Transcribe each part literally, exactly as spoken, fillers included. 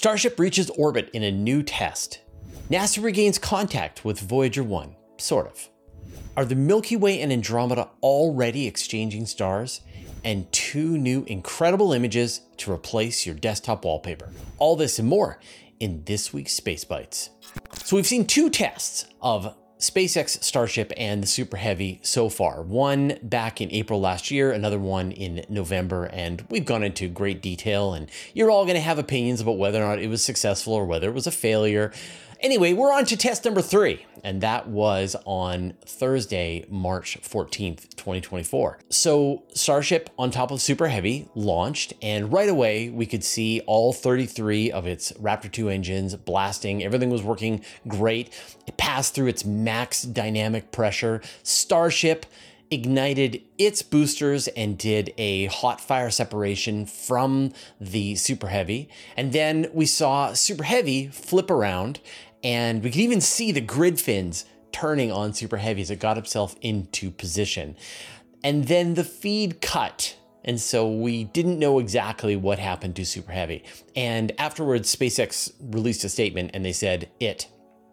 Starship reaches orbit in a new test. NASA regains contact with Voyager one, sort of. Are the Milky Way and Andromeda already exchanging stars? And two new incredible images to replace your desktop wallpaper. All this and more in this week's Space Bites. So we've seen two tests of SpaceX Starship and the Super Heavy so far. One back in April last year, another one in November, and we've gone into great detail, and you're all gonna have opinions about whether or not it was successful or whether it was a failure. Anyway, we're on to test number three, and that was on Thursday, March fourteenth, twenty twenty-four. So Starship on top of Super Heavy launched, and right away we could see all thirty-three of its Raptor two engines blasting. Everything was working great. It passed through its max dynamic pressure. Starship ignited its boosters and did a hot fire separation from the Super Heavy. And then we saw Super Heavy flip around, and we could even see the grid fins turning on Super Heavy as it got itself into position. And then the feed cut. And so we didn't know exactly what happened to Super Heavy. And afterwards, SpaceX released a statement and they said it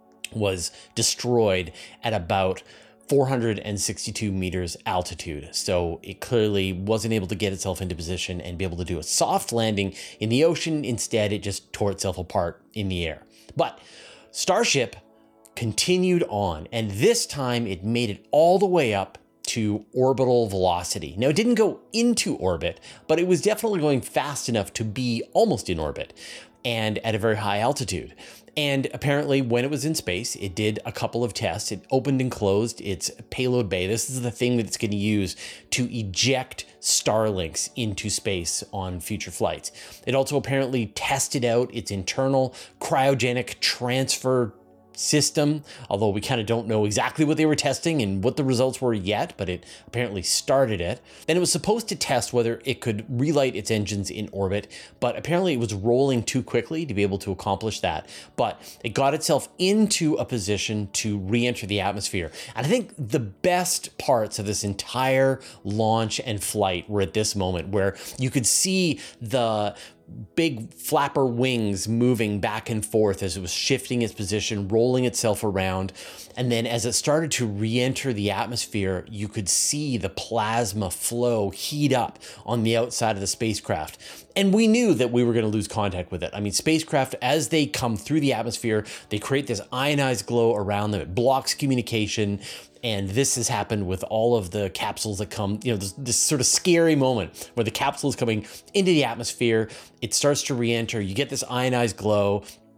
was destroyed at about four hundred sixty-two meters altitude. So it clearly wasn't able to get itself into position and be able to do a soft landing in the ocean. Instead, it just tore itself apart in the air. But Starship continued on, and this time it made it all the way up to orbital velocity. Now, it didn't go into orbit, but it was definitely going fast enough to be almost in orbit and at a very high altitude. And apparently when it was in space, it did a couple of tests. It opened and closed its payload bay. This is the thing that it's going to use to eject Starlinks into space on future flights. It also apparently tested out its internal cryogenic transfer system, although we kind of don't know exactly what they were testing and what the results were yet, but it apparently started it. Then it was supposed to test whether it could relight its engines in orbit, but apparently it was rolling too quickly to be able to accomplish that. But it got itself into a position to re-enter the atmosphere. And I think the best parts of this entire launch and flight were at this moment, where you could see the big flapper wings moving back and forth as it was shifting its position, rolling itself around. And then as it started to re-enter the atmosphere, you could see the plasma flow heat up on the outside of the spacecraft. And we knew that we were going to lose contact with it. I mean, spacecraft, as they come through the atmosphere, they create this ionized glow around them. It blocks communication. And this has happened with all of the capsules that come, you know, this, this sort of scary moment where the capsule is coming into the atmosphere, it starts to re-enter, you get this ionized glow,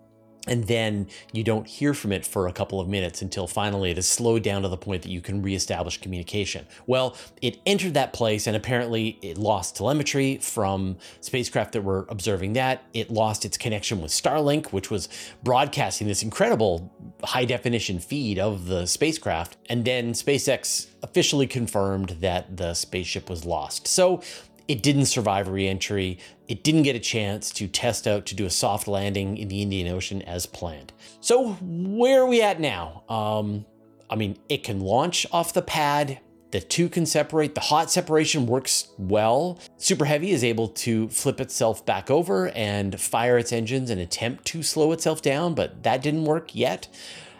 and then you don't hear from it for a couple of minutes until finally it is slowed down to the point that you can reestablish communication. Well, it entered that place, and apparently it lost telemetry from spacecraft that were observing that. It lost its connection with Starlink, which was broadcasting this incredible high definition feed of the spacecraft. And then SpaceX officially confirmed that the spaceship was lost. So it didn't survive re-entry. It didn't get a chance to test out to do a soft landing in the Indian Ocean as planned. So where are we at now? Um, I mean, it can launch off the pad. The two can separate. The hot separation works well. Super Heavy is able to flip itself back over and fire its engines and attempt to slow itself down, but that didn't work yet.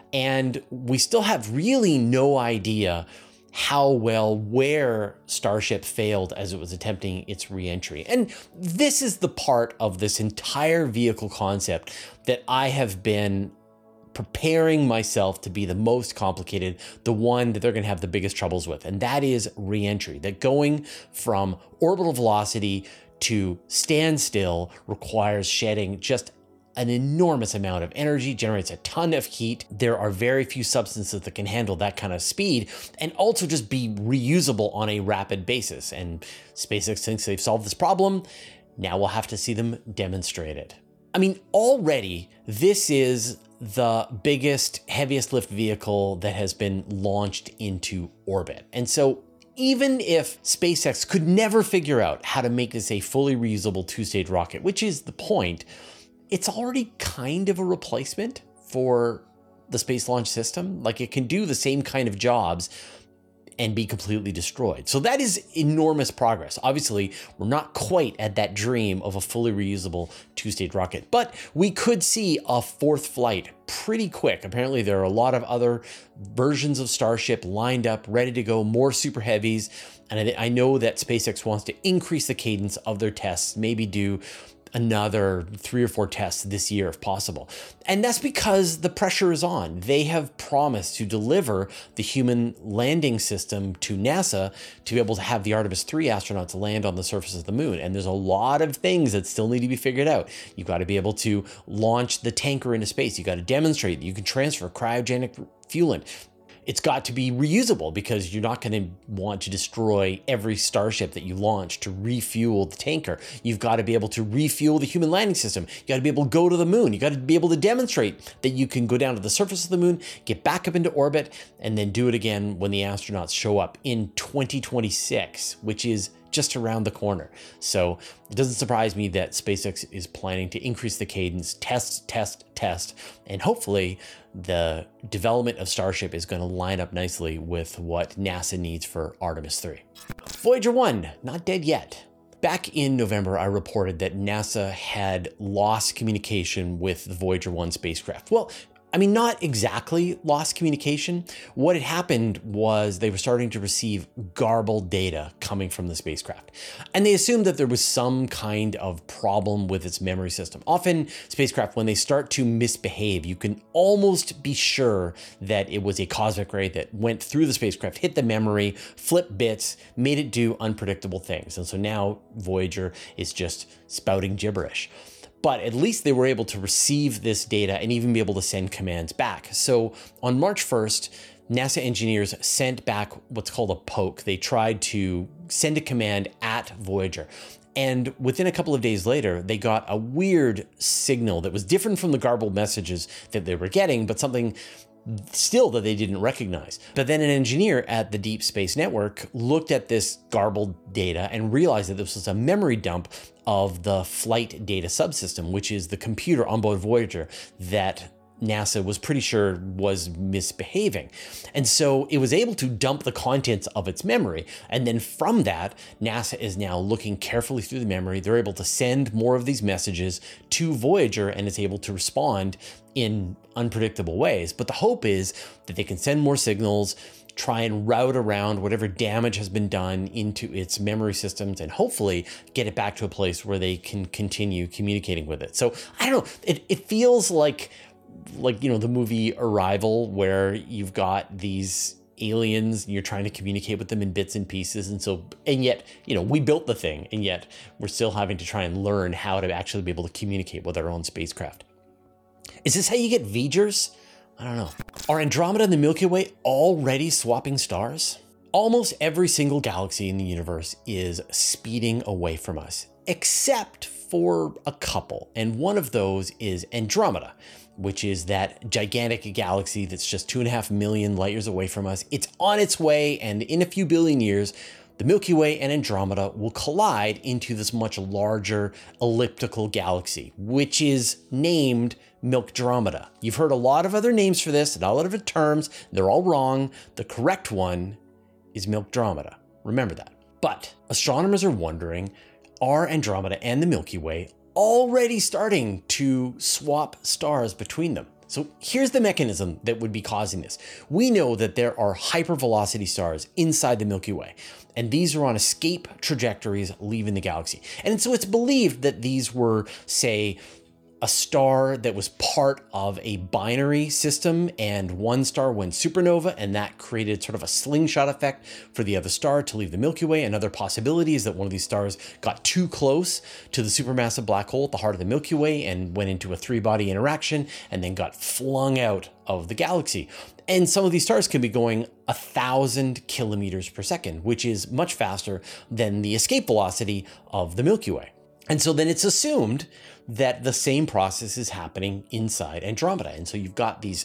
And we still have really no idea how well, where Starship failed as it was attempting its re-entry. And this is the part of this entire vehicle concept that I have been preparing myself to be the most complicated, the one that they're going to have the biggest troubles with. And that is re-entry, that going from orbital velocity to standstill requires shedding just an enormous amount of energy, generates a ton of heat. There are very few substances that can handle that kind of speed and also just be reusable on a rapid basis. And SpaceX thinks they've solved this problem. Now we'll have to see them demonstrate it. I mean, already this is the biggest, heaviest lift vehicle that has been launched into orbit. And so even if SpaceX could never figure out how to make this a fully reusable two-stage rocket, which is the point, it's already kind of a replacement for the Space Launch System. Like, it can do the same kind of jobs and be completely destroyed. So that is enormous progress. Obviously, we're not quite at that dream of a fully reusable two-stage rocket, but we could see a fourth flight pretty quick. Apparently, there are a lot of other versions of Starship lined up, ready to go, more Super Heavies. And I know that SpaceX wants to increase the cadence of their tests, maybe do another three or four tests this year if possible. And that's because the pressure is on. They have promised to deliver the human landing system to NASA to be able to have the Artemis three astronauts land on the surface of the moon. And there's a lot of things that still need to be figured out. You've got to be able to launch the tanker into space. You've got to demonstrate that you can transfer cryogenic fuelant. It's got to be reusable because you're not going to want to destroy every Starship that you launch to refuel the tanker. You've got to be able to refuel the human landing system. You got to be able to go to the moon. You got to be able to demonstrate that you can go down to the surface of the moon, get back up into orbit, and then do it again when the astronauts show up in twenty twenty-six, which is just around the corner. So it doesn't surprise me that SpaceX is planning to increase the cadence, test, test, test, and hopefully the development of Starship is going to line up nicely with what NASA needs for Artemis three. Voyager one, not dead yet. Back in November, I reported that NASA had lost communication with the Voyager one spacecraft. Well, I mean, not exactly lost communication. What had happened was they were starting to receive garbled data coming from the spacecraft. And they assumed that there was some kind of problem with its memory system. Often spacecraft, when they start to misbehave, you can almost be sure that it was a cosmic ray that went through the spacecraft, hit the memory, flipped bits, made it do unpredictable things. And so now Voyager is just spouting gibberish. But at least they were able to receive this data and even be able to send commands back. So on March first, NASA engineers sent back what's called a poke. They tried to send a command at Voyager. And within a couple of days later, they got a weird signal that was different from the garbled messages that they were getting, but something still that they didn't recognize. But then an engineer at the Deep Space Network looked at this garbled data and realized that this was a memory dump of the flight data subsystem, which is the computer on board Voyager that NASA was pretty sure was misbehaving. And so it was able to dump the contents of its memory. And then from that, NASA is now looking carefully through the memory. They're able to send more of these messages to Voyager and is able to respond in unpredictable ways. But the hope is that they can send more signals, try and route around whatever damage has been done into its memory systems, and hopefully get it back to a place where they can continue communicating with it. So I don't know, it, it feels like like, you know, the movie Arrival, where you've got these aliens and you're trying to communicate with them in bits and pieces. And so, and yet, you know, we built the thing, and yet we're still having to try and learn how to actually be able to communicate with our own spacecraft. Is this how you get V'gers? I don't know. Are Andromeda and the Milky Way already swapping stars? Almost every single galaxy in the universe is speeding away from us, except for a couple. And one of those is Andromeda, which is that gigantic galaxy that's just two and a half million light years away from us. It's on its way, and in a few billion years, the Milky Way and Andromeda will collide into this much larger elliptical galaxy, which is named Milkdromeda. You've heard a lot of other names for this, and a lot of terms. They're all wrong. The correct one is Milkdromeda. Remember that. But astronomers are wondering, are Andromeda and the Milky Way already starting to swap stars between them? So here's the mechanism that would be causing this. We know that there are hypervelocity stars inside the Milky Way, and these are on escape trajectories leaving the galaxy. And so it's believed that these were, say, a star that was part of a binary system, and one star went supernova, and that created sort of a slingshot effect for the other star to leave the Milky Way. Another possibility is that one of these stars got too close to the supermassive black hole at the heart of the Milky Way and went into a three-body interaction and then got flung out of the galaxy. And some of these stars can be going a thousand kilometers per second, which is much faster than the escape velocity of the Milky Way. And so then it's assumed that the same process is happening inside Andromeda. And so you've got these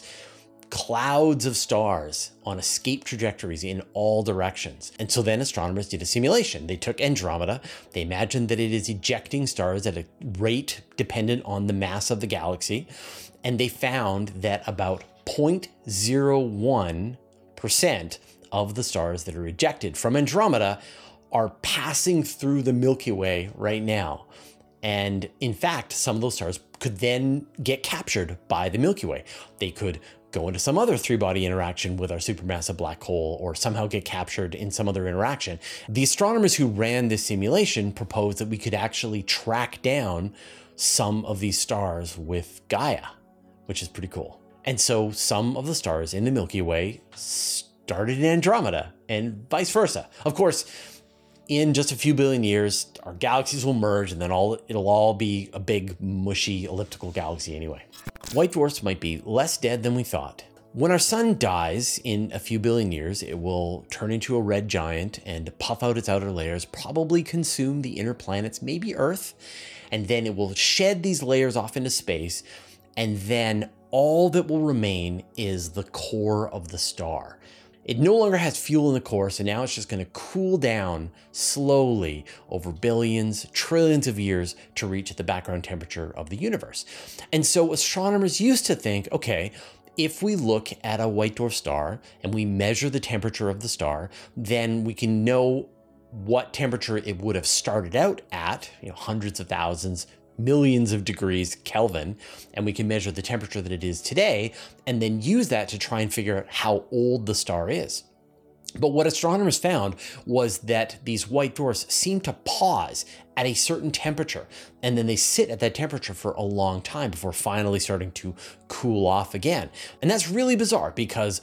clouds of stars on escape trajectories in all directions. And so then astronomers did a simulation. They took Andromeda, they imagined that it is ejecting stars at a rate dependent on the mass of the galaxy, and they found that about zero point zero one percent of the stars that are ejected from Andromeda are passing through the Milky Way right now. And in fact, some of those stars could then get captured by the Milky Way. They could go into some other three-body interaction with our supermassive black hole, or somehow get captured in some other interaction. The astronomers who ran this simulation proposed that we could actually track down some of these stars with Gaia, which is pretty cool. And so some of the stars in the Milky Way started in Andromeda and vice versa. Of course, in just a few billion years, our galaxies will merge and then all it'll all be a big, mushy, elliptical galaxy anyway. White dwarfs might be less dead than we thought. When our sun dies in a few billion years, it will turn into a red giant and puff out its outer layers, probably consume the inner planets, maybe Earth, and then it will shed these layers off into space, and then all that will remain is the core of the star. It no longer has fuel in the core, so now it's just going to cool down slowly over billions, trillions of years to reach the background temperature of the universe. And so astronomers used to think, okay, if we look at a white dwarf star and we measure the temperature of the star, then we can know what temperature it would have started out at, you know, hundreds of thousands, millions of degrees Kelvin, and we can measure the temperature that it is today, and then use that to try and figure out how old the star is. But what astronomers found was that these white dwarfs seem to pause at a certain temperature, and then they sit at that temperature for a long time before finally starting to cool off again. And that's really bizarre because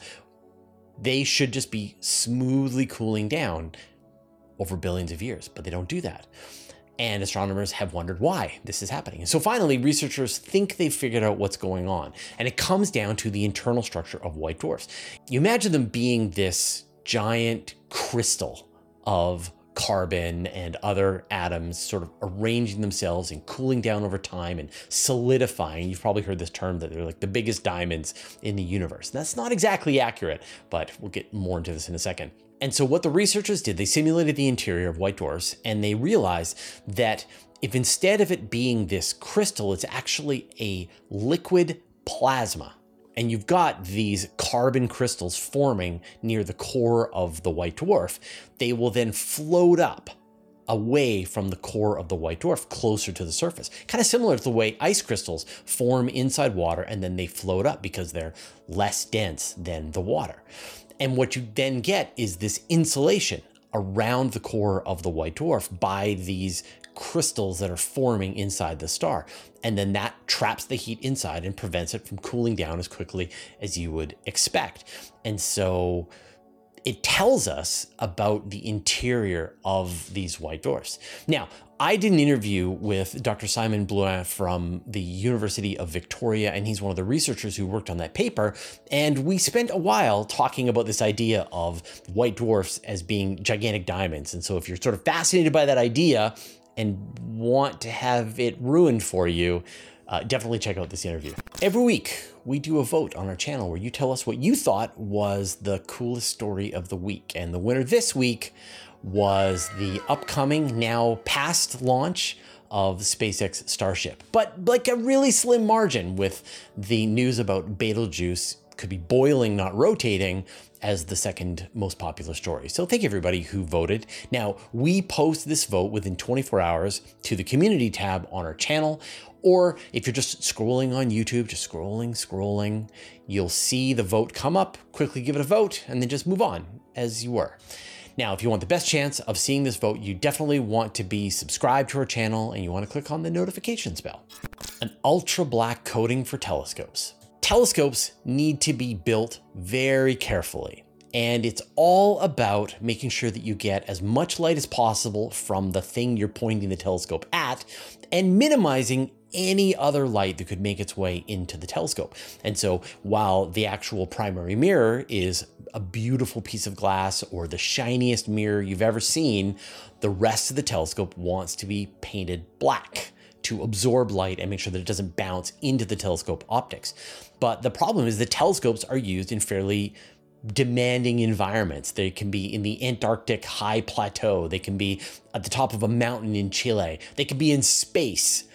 they should just be smoothly cooling down over billions of years, but they don't do that. And astronomers have wondered why this is happening. And so finally, researchers think they've figured out what's going on. And it comes down to the internal structure of white dwarfs. You imagine them being this giant crystal of carbon and other atoms sort of arranging themselves and cooling down over time and solidifying. You've probably heard this term that they're like the biggest diamonds in the universe. And that's not exactly accurate, but we'll get more into this in a second. And so what the researchers did, they simulated the interior of white dwarfs, and they realized that if instead of it being this crystal, it's actually a liquid plasma, and you've got these carbon crystals forming near the core of the white dwarf, they will then float up away from the core of the white dwarf, closer to the surface. Kind of similar to the way ice crystals form inside water, and then they float up because they're less dense than the water. And what you then get is this insulation around the core of the white dwarf by these crystals that are forming inside the star. And then that traps the heat inside and prevents it from cooling down as quickly as you would expect. And so it tells us about the interior of these white dwarfs. Now, I did an interview with Doctor Simon Blouin from the University of Victoria, and he's one of the researchers who worked on that paper. And we spent a while talking about this idea of white dwarfs as being gigantic diamonds. And so if you're sort of fascinated by that idea and want to have it ruined for you, uh, definitely check out this interview. Every week, we do a vote on our channel where you tell us what you thought was the coolest story of the week. And the winner this week was the upcoming, now past launch of the SpaceX Starship, but like a really slim margin, with the news about Betelgeuse could be boiling, not rotating, as the second most popular story. So thank you everybody who voted. Now, we post this vote within twenty-four hours to the community tab on our channel, or if you're just scrolling on YouTube, just scrolling, scrolling, you'll see the vote come up, quickly give it a vote, and then just move on as you were. Now, if you want the best chance of seeing this vote, you definitely want to be subscribed to our channel, and you want to click on the notifications bell. An ultra black coating for telescopes. Telescopes need to be built very carefully, and it's all about making sure that you get as much light as possible from the thing you're pointing the telescope at, and minimizing any other light that could make its way into the telescope. And so while the actual primary mirror is a beautiful piece of glass or the shiniest mirror you've ever seen, the rest of the telescope wants to be painted black to absorb light and make sure that it doesn't bounce into the telescope optics. But the problem is the telescopes are used in fairly demanding environments. They can be in the Antarctic high plateau. They can be at the top of a mountain in Chile. They can be in space.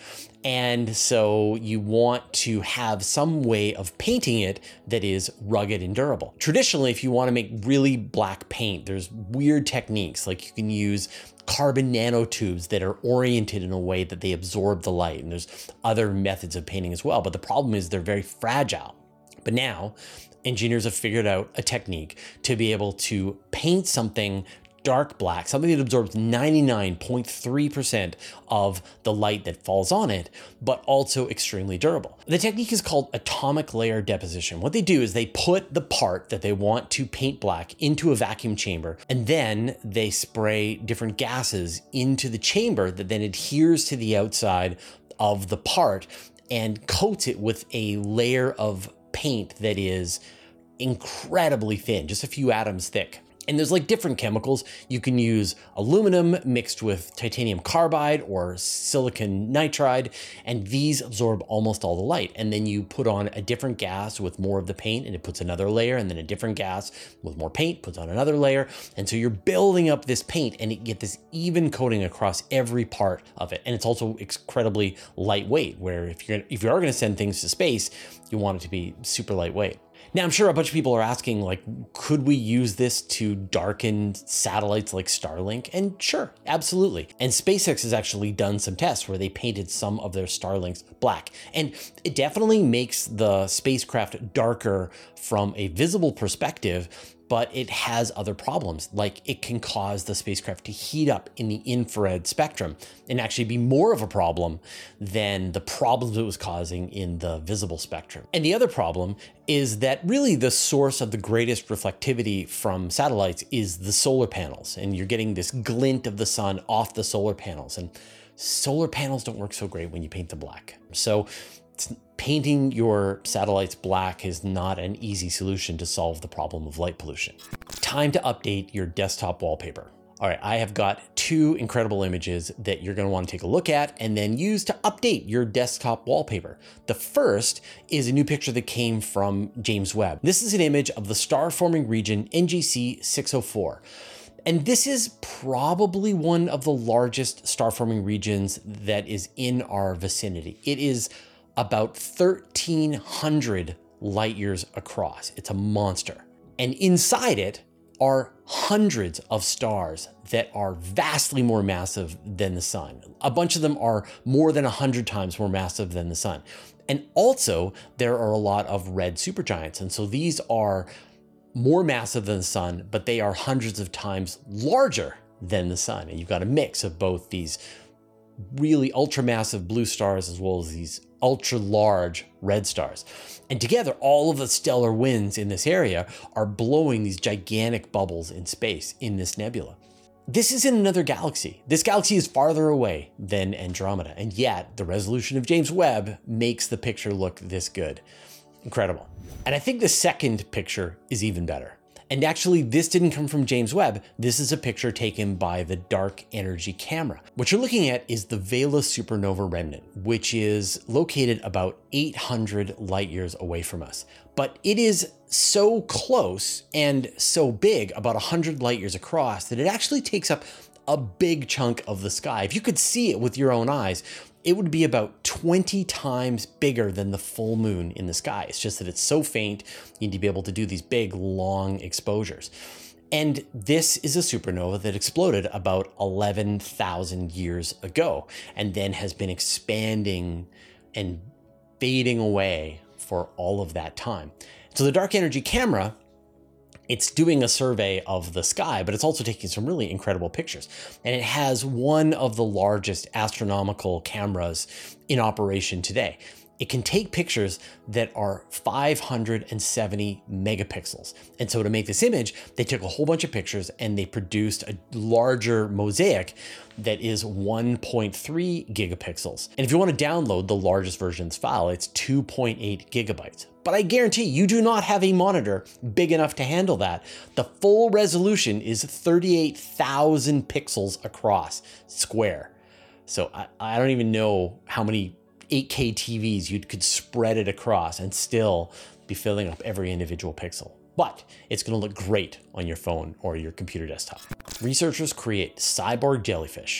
And so you want to have some way of painting it that is rugged and durable. Traditionally, if you want to make really black paint, there's weird techniques, like you can use carbon nanotubes that are oriented in a way that they absorb the light. And there's other methods of painting as well. But the problem is they're very fragile. But now engineers have figured out a technique to be able to paint something dark black, something that absorbs ninety-nine point three percent of the light that falls on it, but also extremely durable. The technique is called atomic layer deposition. What they do is they put the part that they want to paint black into a vacuum chamber, and then they spray different gases into the chamber that then adheres to the outside of the part and coats it with a layer of paint that is incredibly thin, just a few atoms thick. And there's like different chemicals. You can use aluminum mixed with titanium carbide or silicon nitride, and these absorb almost all the light. And then you put on a different gas with more of the paint and it puts another layer, and then a different gas with more paint puts on another layer. And so you're building up this paint and you get this even coating across every part of it. And it's also incredibly lightweight, where if you're if you are gonna send things to space, you want it to be super lightweight. Now, I'm sure a bunch of people are asking, like, could we use this to darken satellites like Starlink? And sure, absolutely. And SpaceX has actually done some tests where they painted some of their Starlinks black. And it definitely makes the spacecraft darker from a visible perspective, but it has other problems. Like, it can cause the spacecraft to heat up in the infrared spectrum and actually be more of a problem than the problems it was causing in the visible spectrum. And the other problem is that really the source of the greatest reflectivity from satellites is the solar panels. And you're getting this glint of the sun off the solar panels. And solar panels don't work so great when you paint them black. So painting your satellites black is not an easy solution to solve the problem of light pollution. Time to update your desktop wallpaper. All right, I have got two incredible images that you're going to want to take a look at and then use to update your desktop wallpaper. The first is a new picture that came from James Webb. This is an image of the star forming region N G C six oh four. And this is probably one of the largest star forming regions that is in our vicinity. It is about thirteen hundred light years across. It's a monster. And inside it are hundreds of stars that are vastly more massive than the sun. A bunch of them are more than one hundred times more massive than the sun. And also, there are a lot of red supergiants. And so these are more massive than the sun, but they are hundreds of times larger than the sun. And you've got a mix of both these really ultra massive blue stars as well as these ultra large red stars. And together, all of the stellar winds in this area are blowing these gigantic bubbles in space in this nebula. This is in another galaxy. This galaxy is farther away than Andromeda, and yet the resolution of James Webb makes the picture look this good. Incredible. And I think the second picture is even better. And actually, this didn't come from James Webb. This is a picture taken by the Dark Energy Camera. What you're looking at is the Vela supernova remnant, which is located about eight hundred light years away from us. But it is so close and so big, about one hundred light years across, that it actually takes up a big chunk of the sky. If you could see it with your own eyes, it would be about twenty times bigger than the full moon in the sky. It's just that it's so faint, you need to be able to do these big, long exposures. And this is a supernova that exploded about eleven thousand years ago, and then has been expanding and fading away for all of that time. So the Dark Energy Camera, it's doing a survey of the sky, but it's also taking some really incredible pictures. And it has one of the largest astronomical cameras in operation today. It can take pictures that are five hundred seventy megapixels. And so to make this image, they took a whole bunch of pictures and they produced a larger mosaic that is one point three gigapixels. And if you want to download the largest version of this file, it's two point eight gigabytes. But I guarantee you do not have a monitor big enough to handle that. The full resolution is thirty-eight thousand pixels across square. So I, I don't even know how many eight K T Vs you could spread it across and still be filling up every individual pixel. But it's going to look great on your phone or your computer desktop. Researchers create cyborg jellyfish.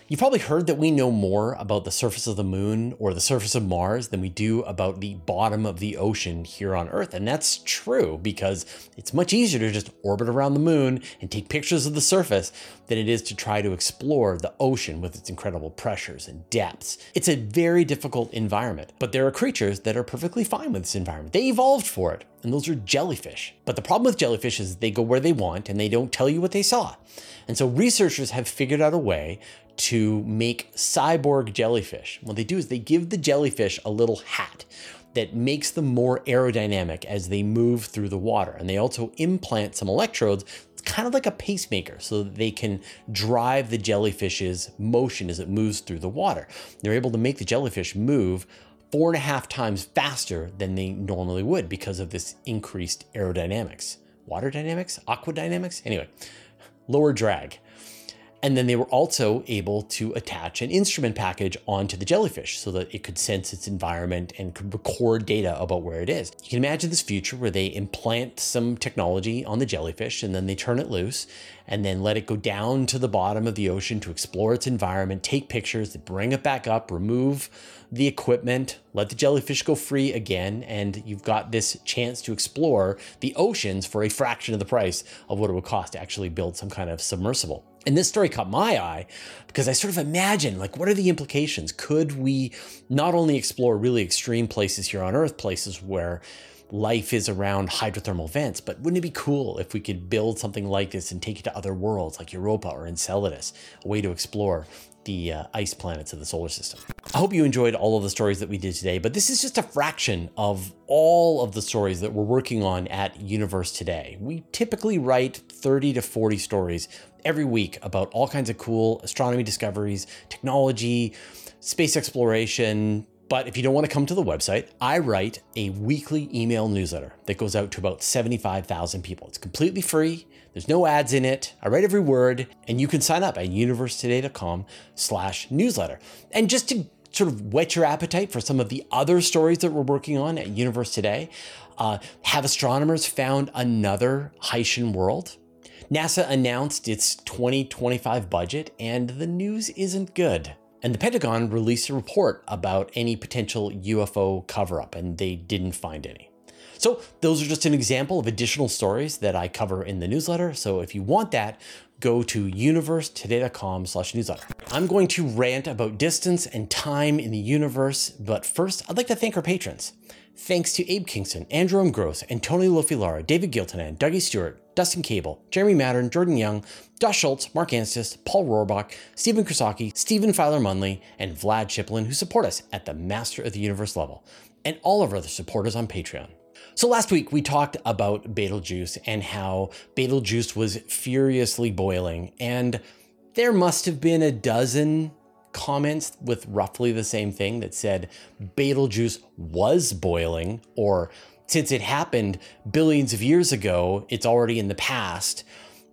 You've probably heard that we know more about the surface of the moon or the surface of Mars than we do about the bottom of the ocean here on Earth. And that's true because it's much easier to just orbit around the moon and take pictures of the surface than it is to try to explore the ocean with its incredible pressures and depths. It's a very difficult environment, but there are creatures that are perfectly fine with this environment. They evolved for it, and those are jellyfish. But the problem with jellyfish is they go where they want and they don't tell you what they saw. And so researchers have figured out a way to make cyborg jellyfish. What they do is they give the jellyfish a little hat that makes them more aerodynamic as they move through the water. And they also implant some electrodes. It's kind of like a pacemaker so that they can drive the jellyfish's motion as it moves through the water. They're able to make the jellyfish move four and a half times faster than they normally would because of this increased aerodynamics. Water dynamics? Aqua dynamics? Anyway, lower drag. And then they were also able to attach an instrument package onto the jellyfish so that it could sense its environment and could record data about where it is. You can imagine this future where they implant some technology on the jellyfish and then they turn it loose and then let it go down to the bottom of the ocean to explore its environment, take pictures, bring it back up, remove the equipment, let the jellyfish go free again, and you've got this chance to explore the oceans for a fraction of the price of what it would cost to actually build some kind of submersible. And this story caught my eye because I sort of imagine, like, what are the implications? Could we not only explore really extreme places here on Earth, places where life is around hydrothermal vents, but wouldn't it be cool if we could build something like this and take it to other worlds like Europa or Enceladus, a way to explore the uh, ice planets of the solar system? I hope you enjoyed all of the stories that we did today, but this is just a fraction of all of the stories that we're working on at Universe Today. We typically write thirty to forty stories every week about all kinds of cool astronomy discoveries, technology, space exploration. But if you don't want to come to the website, I write a weekly email newsletter that goes out to about seventy-five thousand people. It's completely free. There's no ads in it. I write every word, and you can sign up at universetoday.com slash newsletter. And just to sort of whet your appetite for some of the other stories that we're working on at Universe Today, uh, have astronomers found another Haitian world? NASA announced its twenty twenty-five budget, and the news isn't good. And the Pentagon released a report about any potential U F O cover-up, and they didn't find any. So those are just an example of additional stories that I cover in the newsletter. So if you want that, go to universetoday.com slash newsletter. I'm going to rant about distance and time in the universe, but first I'd like to thank our patrons. Thanks to Abe Kingston, Andrew M. Gross, Antonio Lofilara, David Giltonan, Dougie Stewart, Dustin Cable, Jeremy Mattern, Jordan Young, Josh Schultz, Mark Anstis, Paul Rohrbach, Stephen Krasaki, Stephen Filer-Munley, and Vlad Chiplin, who support us at the Master of the Universe level, and all of our other supporters on Patreon. So last week we talked about Betelgeuse and how Betelgeuse was furiously boiling, and there must have been a dozen comments with roughly the same thing that said Betelgeuse was boiling, or since it happened billions of years ago, it's already in the past.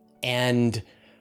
And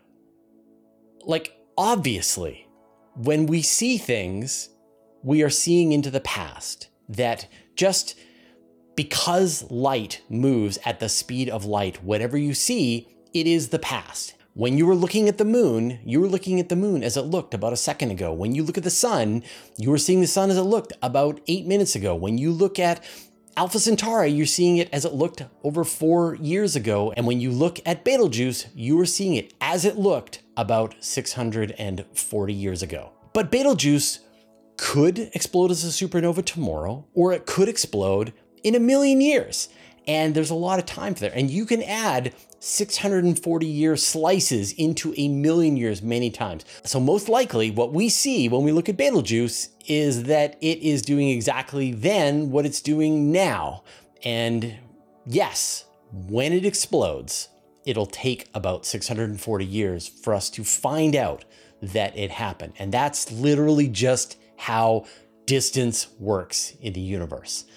like, obviously, when we see things, we are seeing into the past. That just because light moves at the speed of light, whatever you see, it is the past. When you were looking at the moon, you were looking at the moon as it looked about a second ago. When you look at the sun, you were seeing the sun as it looked about eight minutes ago. When you look at Alpha Centauri, you're seeing it as it looked over four years ago. And when you look at Betelgeuse, you were seeing it as it looked about six hundred forty years ago. But Betelgeuse could explode as a supernova tomorrow, or it could explode in a million years. And there's a lot of time for there. And you can add six hundred forty year slices into a million years many times. So most likely what we see when we look at Betelgeuse is that it is doing exactly then what it's doing now. And yes, when it explodes, it'll take about six hundred forty years for us to find out that it happened. And that's literally just how distance works in the universe.